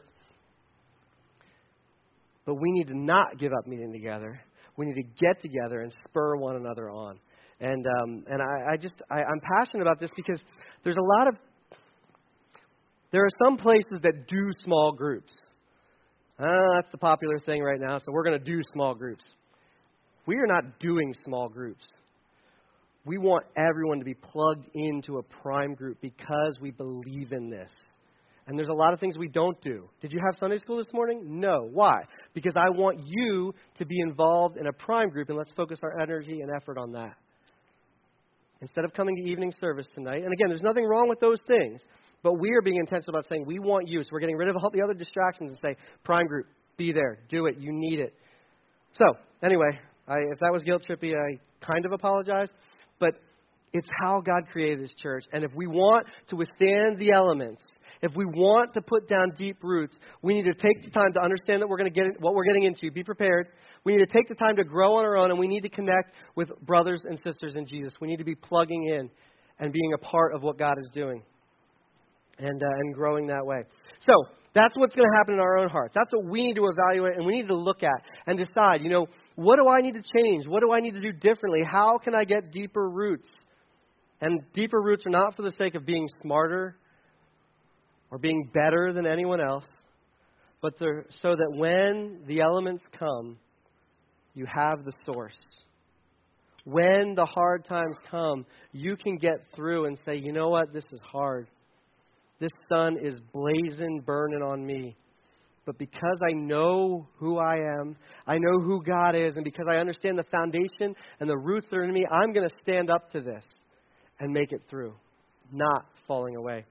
But we need to not give up meeting together. We need to get together and spur one another on. And um, and I, I just, I, I'm passionate about this because there's a lot of, there are some places that do small groups. Uh, that's the popular thing right now, so we're going to do small groups. We are not doing small groups. We want everyone to be plugged into a prime group because we believe in this. And there's a lot of things we don't do. Did you have Sunday school this morning? No. Why? Because I want you to be involved in a prime group, and let's focus our energy and effort on that. Instead of coming to evening service tonight, and again, there's nothing wrong with those things, but we are being intentional about saying we want you. So we're getting rid of all the other distractions and say, prime group, be there, do it, you need it. So, anyway, I, if that was guilt trippy, I kind of apologize. But it's how God created His church. And if we want to withstand the elements, if we want to put down deep roots, we need to take the time to understand that we're going to get what we're getting into. Be prepared. We need to take the time to grow on our own, and we need to connect with brothers and sisters in Jesus. We need to be plugging in and being a part of what God is doing and uh, and growing that way. So that's what's going to happen in our own hearts. That's what we need to evaluate and we need to look at and decide, you know, what do I need to change? What do I need to do differently? How can I get deeper roots? And deeper roots are not for the sake of being smarter or being better than anyone else, but they're so that when the elements come, you have the source. When the hard times come, you can get through and say, you know what, this is hard. This sun is blazing, burning on me. But because I know who I am, I know who God is, and because I understand the foundation and the roots that are in me, I'm going to stand up to this and make it through, not falling away.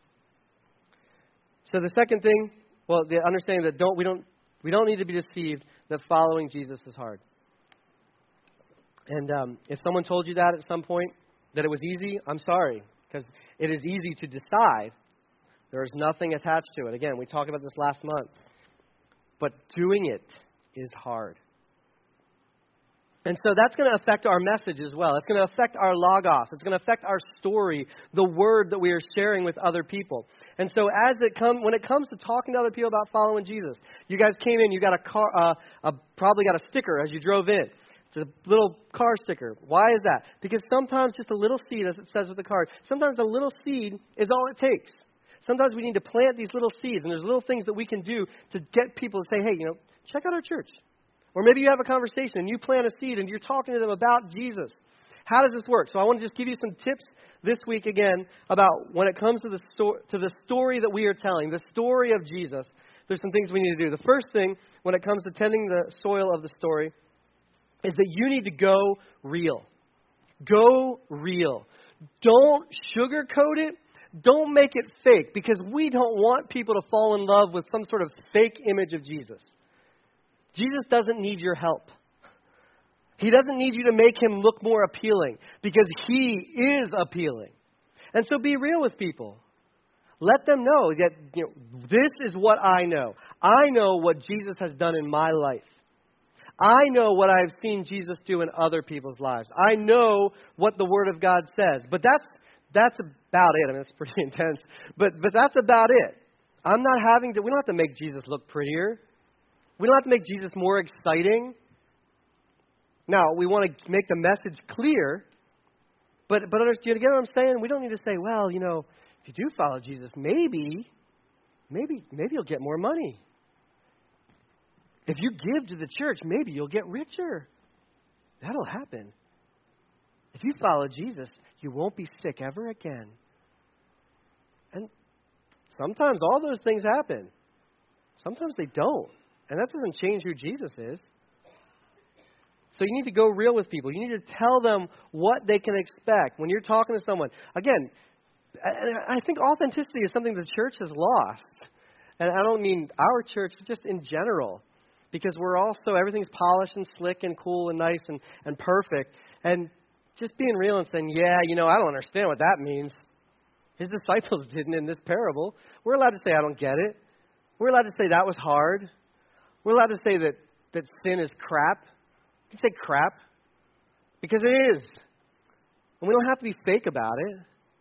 So the second thing, well, the understanding that don't we don't we don't need to be deceived that following Jesus is hard. And um, if someone told you that at some point, that it was easy, I'm sorry, because it is easy to decide. There is nothing attached to it. Again, we talked about this last month. But doing it is hard. And so that's going to affect our message as well. It's going to affect our logos. It's going to affect our story, the word that we are sharing with other people. And so as it come, when it comes to talking to other people about following Jesus, you guys came in, you got a car, uh, a, probably got a sticker as you drove in. It's a little car sticker. Why is that? Because sometimes just a little seed, as it says with the card, sometimes a little seed is all it takes. Sometimes we need to plant these little seeds, and there's little things that we can do to get people to say, hey, you know, check out our church. Or maybe you have a conversation, and you plant a seed, and you're talking to them about Jesus. How does this work? So I want to just give you some tips this week again about when it comes to the, sto- to the story that we are telling, the story of Jesus, there's some things we need to do. The first thing, when it comes to tending the soil of the story, is that you need to go real. Go real. Don't sugarcoat it. Don't make it fake, because we don't want people to fall in love with some sort of fake image of Jesus. Jesus doesn't need your help. He doesn't need you to make him look more appealing, because he is appealing. And so be real with people. Let them know that, you know, this is what I know. I know what Jesus has done in my life. I know what I've seen Jesus do in other people's lives. I know what the Word of God says. But that's that's about it. I mean, it's pretty intense. But but that's about it. I'm not having to, we don't have to make Jesus look prettier. We don't have to make Jesus more exciting. Now, we want to make the message clear. But, but do you get what I'm saying? We don't need to say, well, you know, if you do follow Jesus, maybe, maybe, maybe you'll get more money. If you give to the church, maybe you'll get richer. That'll happen. If you follow Jesus, you won't be sick ever again. And sometimes all those things happen. Sometimes they don't. And that doesn't change who Jesus is. So you need to go real with people. You need to tell them what they can expect when you're talking to someone. Again, I think authenticity is something the church has lost. And I don't mean our church, just in general. Because we're also, everything's polished and slick and cool and nice and, and perfect. And just being real and saying, yeah, you know, I don't understand what that means. His disciples didn't in this parable. We're allowed to say, I don't get it. We're allowed to say that was hard. We're allowed to say that, that sin is crap. You can say crap. Because it is. And we don't have to be fake about it.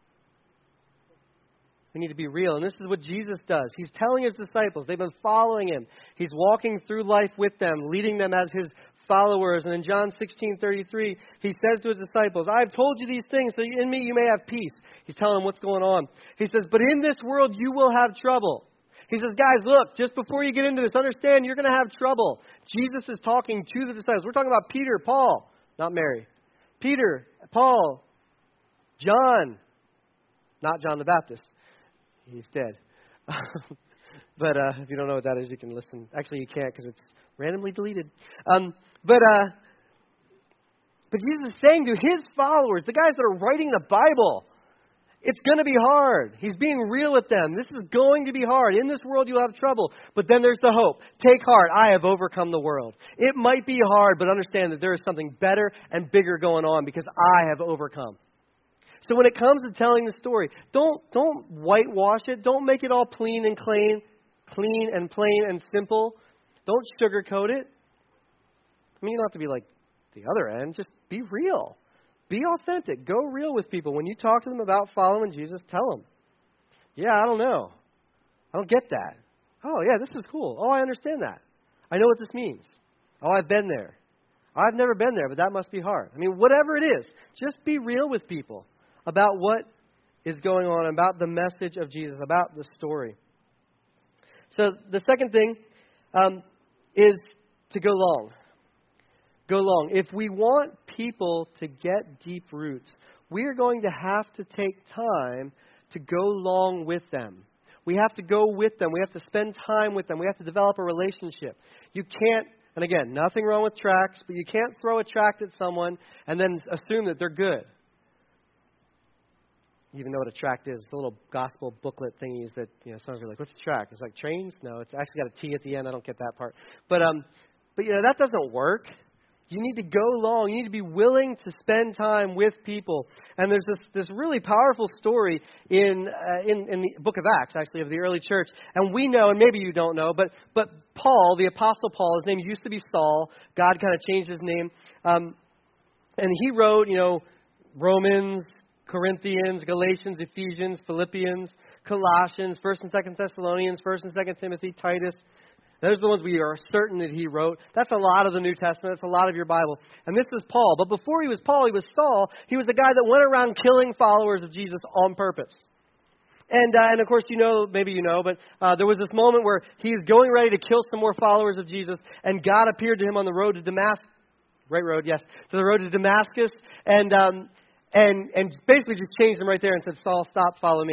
We need to be real. And this is what Jesus does. He's telling his disciples. They've been following him. He's walking through life with them, leading them as his followers. And in John sixteen thirty-three, he says to his disciples, I have told you these things so in me you may have peace. He's telling them what's going on. He says, but in this world you will have trouble. He says, guys, look, just before you get into this, understand you're going to have trouble. Jesus is talking to the disciples. We're talking about Peter, Paul, not Mary. Peter, Paul, John, not John the Baptist. He's dead. But uh, if you don't know what that is, you can listen. Actually, you can't because it's randomly deleted. Um, but uh, but Jesus is saying to his followers, the guys that are writing the Bible, it's going to be hard. He's being real with them. This is going to be hard. In this world, you'll have trouble. But then there's the hope. Take heart. I have overcome the world. It might be hard, but understand that there is something better and bigger going on because I have overcome. So when it comes to telling the story, don't don't whitewash it. Don't make it all clean and clean, clean and plain and simple. Don't sugarcoat it. I mean, you don't have to be like the other end. Just be real. Be authentic. Go real with people. When you talk to them about following Jesus, tell them, yeah, I don't know. I don't get that. Oh, yeah, this is cool. Oh, I understand that. I know what this means. Oh, I've been there. I've never been there, but that must be hard. I mean, whatever it is, just be real with people about what is going on, about the message of Jesus, about the story. So the second thing um, is to go long. Go long. If we want people to get deep roots, we are going to have to take time to go long with them. We have to go with them. We have to spend time with them. We have to develop a relationship. You can't, and again, nothing wrong with tracts, but you can't throw a tract at someone and then assume that they're good. You even know what a tract is. The little gospel booklet thingies that, you know, sometimes you're like, what's a tract? It's like trains? No, it's actually got a T at the end. I don't get that part. But, um, but you know, that doesn't work. You need to go long. You need to be willing to spend time with people. And there's this, this really powerful story in, uh, in in the book of Acts, actually, of the early church. And we know, and maybe you don't know, but but Paul, the Apostle Paul, his name used to be Saul. God kind of changed his name. Um, and he wrote, you know, Romans, Corinthians, Galatians, Ephesians, Philippians, Colossians, First and Second Thessalonians, First and Second Timothy, Titus. Those are the ones we are certain that he wrote. That's a lot of the New Testament. That's a lot of your Bible. And this is Paul. But before he was Paul, he was Saul. He was the guy that went around killing followers of Jesus on purpose. And, uh, and of course, you know, maybe you know, but uh, there was this moment where he was going ready to kill some more followers of Jesus, and God appeared to him on the road to Damascus. Right road, yes. To the road to Damascus. And, um, and, and basically just changed him right there and said, Saul, stop, follow me.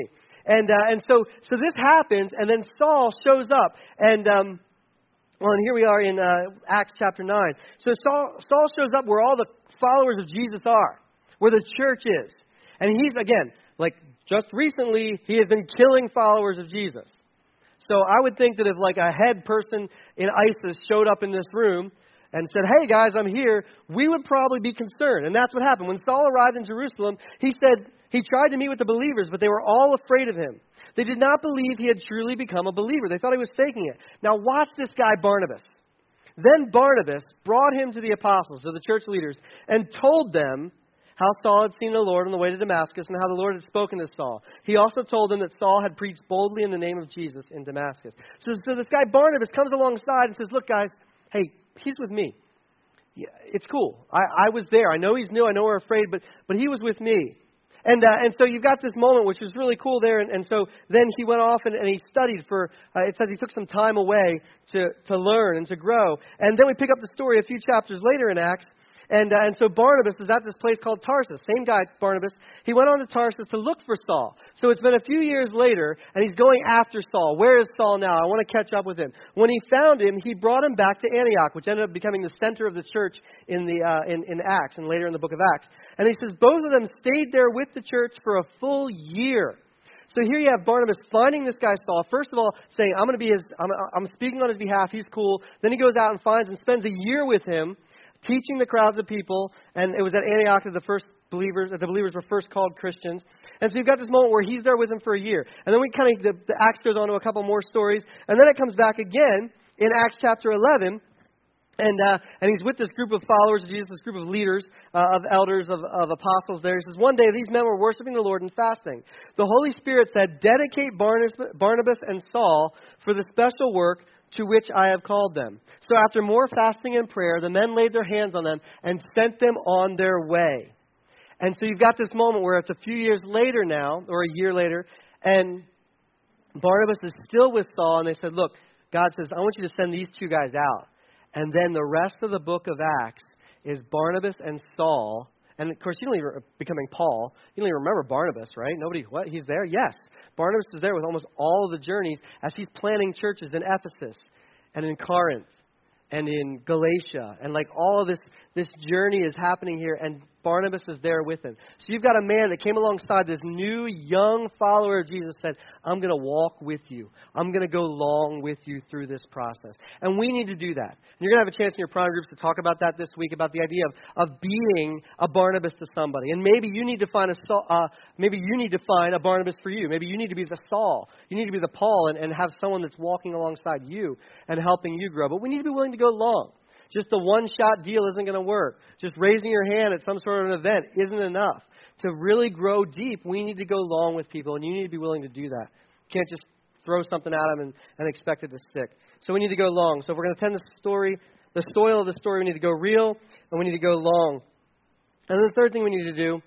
And uh, and so so this happens, and then Saul shows up. And, um, well, and here we are in uh, Acts chapter nine. So Saul, Saul shows up where all the followers of Jesus are, where the church is. And he's, again, like just recently, he has been killing followers of Jesus. So I would think that if like a head person in ISIS showed up in this room and said, hey guys, I'm here, we would probably be concerned. And that's what happened. When Saul arrived in Jerusalem, he said he tried to meet with the believers, but they were all afraid of him. They did not believe he had truly become a believer. They thought he was faking it. Now watch this guy Barnabas. Then Barnabas brought him to the apostles, to the church leaders, and told them how Saul had seen the Lord on the way to Damascus and how the Lord had spoken to Saul. He also told them that Saul had preached boldly in the name of Jesus in Damascus. So, so this guy Barnabas comes alongside and says, look, guys, hey, he's with me. Yeah, it's cool. I, I was there. I know he's new. I know we're afraid, but but he was with me. And uh, and so you've got this moment, which was really cool there. And, and so then he went off and, and he studied for, uh, it says he took some time away to, to learn and to grow. And then we pick up the story a few chapters later in Acts. And uh, and so Barnabas is at this place called Tarsus. Same guy, Barnabas. He went on to Tarsus to look for Saul. So it's been a few years later, and he's going after Saul. Where is Saul now? I want to catch up with him. When he found him, he brought him back to Antioch, which ended up becoming the center of the church in the uh, in, in Acts and later in the book of Acts. And he says both of them stayed there with the church for a full year. So here you have Barnabas finding this guy Saul. First of all, saying, I'm going to be his, I'm, I'm speaking on his behalf. He's cool. Then he goes out and finds and spends a year with him, teaching the crowds of people, and it was at Antioch that the first believers, that the believers were first called Christians. And so you've got this moment where he's there with them for a year. And then we kind of, the, the Acts goes on to a couple more stories. And then it comes back again in Acts chapter eleven. And uh, and he's with this group of followers of Jesus, this group of leaders, uh, of elders, of, of apostles there. He says, one day these men were worshiping the Lord and fasting. The Holy Spirit said, dedicate Barnabas, Barnabas and Saul for the special work to which I have called them. So after more fasting and prayer, the men laid their hands on them and sent them on their way. And so you've got this moment where it's a few years later now, or a year later, and Barnabas is still with Saul, and they said, look, God says, I want you to send these two guys out. And then the rest of the book of Acts is Barnabas and Saul. And, of course, you don't even, becoming Paul, you don't even remember Barnabas, right? Nobody, what? He's there? Yes. Barnabas is there with almost all of the journeys as he's planting churches in Ephesus and in Corinth and in Galatia. And, like, all of this, this journey is happening here, and Barnabas is there with him. So you've got a man that came alongside this new, young follower of Jesus, said, I'm going to walk with you. I'm going to go long with you through this process. And we need to do that. And you're going to have a chance in your prime groups to talk about that this week, about the idea of, of being a Barnabas to somebody. And maybe you need to find a Saul, uh, maybe you need to find a Barnabas for you. Maybe you need to be the Saul. You need to be the Paul and, and have someone that's walking alongside you and helping you grow. But we need to be willing to go long. Just the one-shot deal isn't going to work. Just raising your hand at some sort of an event isn't enough. To really grow deep, we need to go long with people, and you need to be willing to do that. You can't just throw something at them and, and expect it to stick. So we need to go long. So if we're going to tend the story, the soil of the story, we need to go real, and we need to go long. And then the third thing we need to do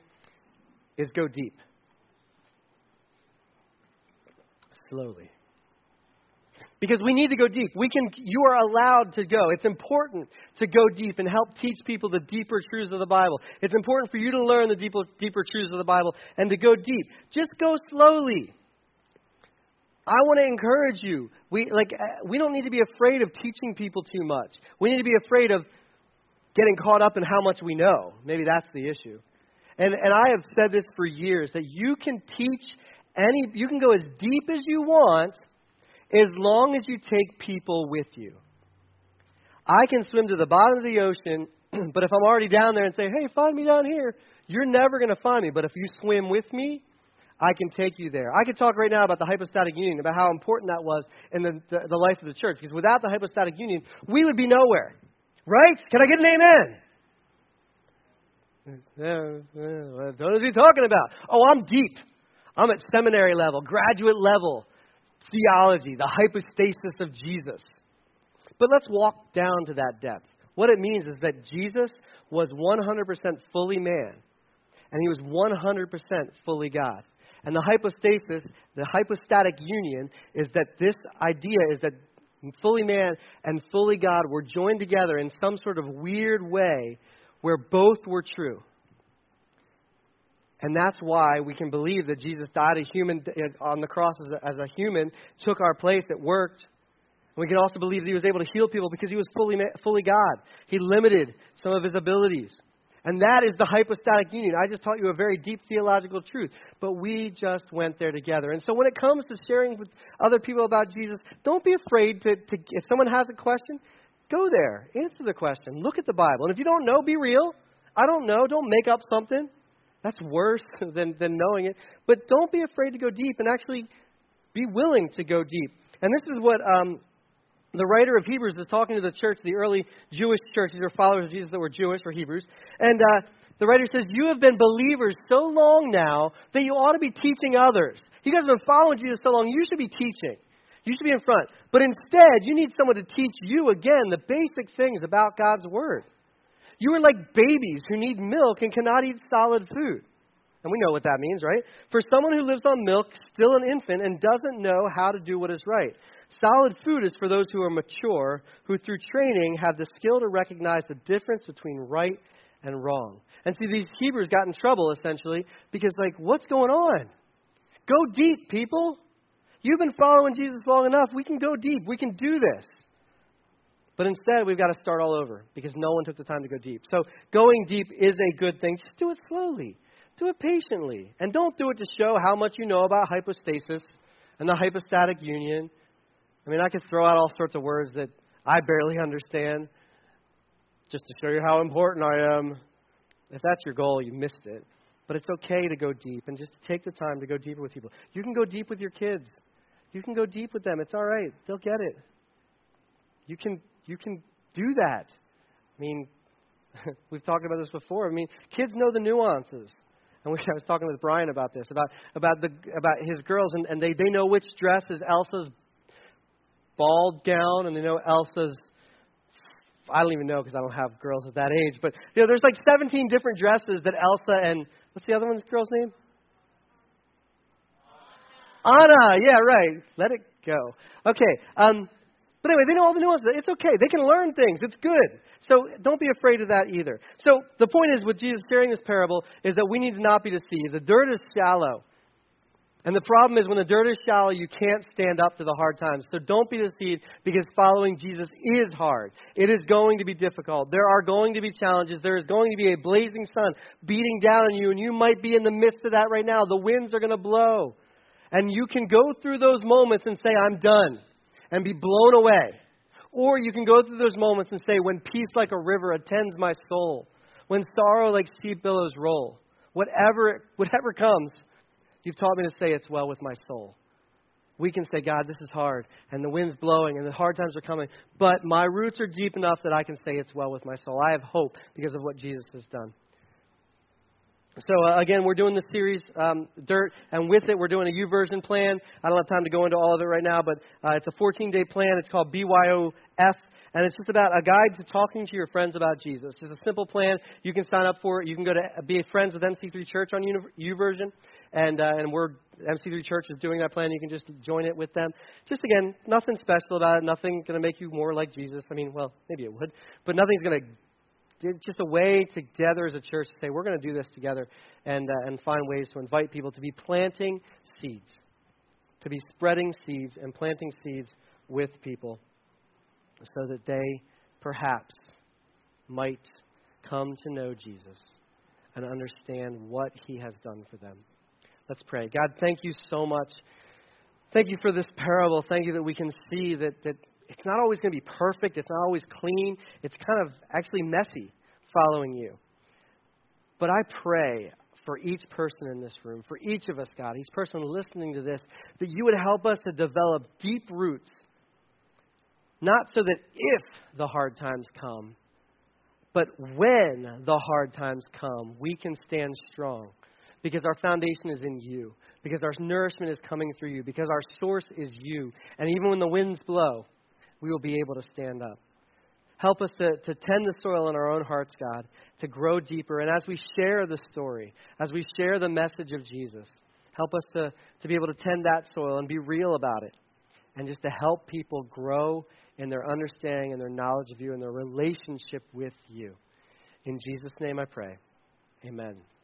is go deep. Slowly. Because we need to go deep. We can. You are allowed to go. It's important to go deep and help teach people the deeper truths of the Bible. It's important for you to learn the deeper, deeper truths of the Bible and to go deep. Just go slowly. I want to encourage you. We like. We don't need to be afraid of teaching people too much. We need to be afraid of getting caught up in how much we know. Maybe that's the issue. And and I have said this for years, that you can teach any. You can go as deep as you want, as long as you take people with you. I can swim to the bottom of the ocean, but if I'm already down there and say, hey, find me down here, you're never going to find me. But if you swim with me, I can take you there. I could talk right now about the hypostatic union, about how important that was in the, the, the life of the church. Because without the hypostatic union, we would be nowhere. Right? Can I get an amen? What is he talking about? Oh, I'm deep. I'm at seminary level, graduate level. Theology, the hypostasis of Jesus. But let's walk down to that depth. What it means is that Jesus was one hundred percent fully man, and he was one hundred percent fully God. And the hypostasis, the hypostatic union, is that this idea is that fully man and fully God were joined together in some sort of weird way where both were true. And that's why we can believe that Jesus died a human on the cross as a, as a human, took our place, it worked. And we can also believe that he was able to heal people because he was fully fully God. He limited some of his abilities. And that is the hypostatic union. I just taught you a very deep theological truth, but we just went there together. And so when it comes to sharing with other people about Jesus, don't be afraid to, to if someone has a question, go there, answer the question, look at the Bible. And if you don't know, be real. I don't know, don't make up something. That's worse than, than knowing it. But don't be afraid to go deep and actually be willing to go deep. And this is what um, the writer of Hebrews is talking to the church, the early Jewish church. These are followers of Jesus that were Jewish or Hebrews. And uh, the writer says, you have been believers so long now that you ought to be teaching others. You guys have been following Jesus so long, you should be teaching. You should be in front. But instead, you need someone to teach you, again, the basic things about God's Word. You are like babies who need milk and cannot eat solid food. And we know what that means, right? For someone who lives on milk, still an infant, and doesn't know how to do what is right. Solid food is for those who are mature, who through training have the skill to recognize the difference between right and wrong. And see, these Hebrews got in trouble, essentially, because, like, what's going on? Go deep, people. You've been following Jesus long enough. We can go deep. We can do this. But instead, we've got to start all over because no one took the time to go deep. So going deep is a good thing. Just do it slowly. Do it patiently. And don't do it to show how much you know about hypostasis and the hypostatic union. I mean, I could throw out all sorts of words that I barely understand just to show you how important I am. If that's your goal, you missed it. But it's okay to go deep and just take the time to go deeper with people. You can go deep with your kids. You can go deep with them. It's all right. They'll get it. You can you can do that. I mean, we've talked about this before. I mean, kids know the nuances. And we, I was talking with Brian about this, about about the about his girls, and, and they, they know which dress is Elsa's ball gown, and they know Elsa's, I don't even know because I don't have girls at that age, but you know, there's like seventeen different dresses that Elsa and, what's the other one's girl's name? Anna, yeah, right. Let it go. Okay, um, but anyway, they know all the nuances. It's okay. They can learn things. It's good. So don't be afraid of that either. So the point is with Jesus sharing this parable is that we need to not be deceived. The dirt is shallow. And the problem is when the dirt is shallow, you can't stand up to the hard times. So don't be deceived because following Jesus is hard. It is going to be difficult. There are going to be challenges. There is going to be a blazing sun beating down on you, and you might be in the midst of that right now. The winds are going to blow. And you can go through those moments and say, I'm done, and be blown away. Or you can go through those moments and say, when peace like a river attends my soul, when sorrow like steep billows roll, whatever whatever comes, you've taught me to say it's well with my soul. We can say, God, this is hard, and the wind's blowing, and the hard times are coming, but my roots are deep enough that I can say it's well with my soul. I have hope because of what Jesus has done. So, uh, again, we're doing this series, um, Dirt, and with it, we're doing a YouVersion plan. I don't have time to go into all of it right now, but uh, it's a fourteen-day plan. It's called B Y O F, and it's just about a guide to talking to your friends about Jesus. It's a simple plan. You can sign up for it. You can go to be friends with M C three Church on YouVersion, and uh, and we're M C three Church is doing that plan. You can just join it with them. Just, again, nothing special about it. Nothing going to make you more like Jesus. I mean, well, maybe it would, but nothing's going to. It's just a way together as a church to say we're going to do this together and uh, and find ways to invite people to be planting seeds, to be spreading seeds and planting seeds with people so that they perhaps might come to know Jesus and understand what he has done for them. Let's pray. God, thank you so much. Thank you for this parable. Thank you that we can see that that it's not always going to be perfect. It's not always clean. It's kind of actually messy following you. But I pray for each person in this room, for each of us, God, each person listening to this, that you would help us to develop deep roots, not so that if the hard times come, but when the hard times come, we can stand strong because our foundation is in you, because our nourishment is coming through you, because our source is you. And even when the winds blow, we will be able to stand up. Help us to, to tend the soil in our own hearts, God, to grow deeper. And as we share the story, as we share the message of Jesus, help us to, to be able to tend that soil and be real about it. And just to help people grow in their understanding and their knowledge of you and their relationship with you. In Jesus' name I pray. Amen.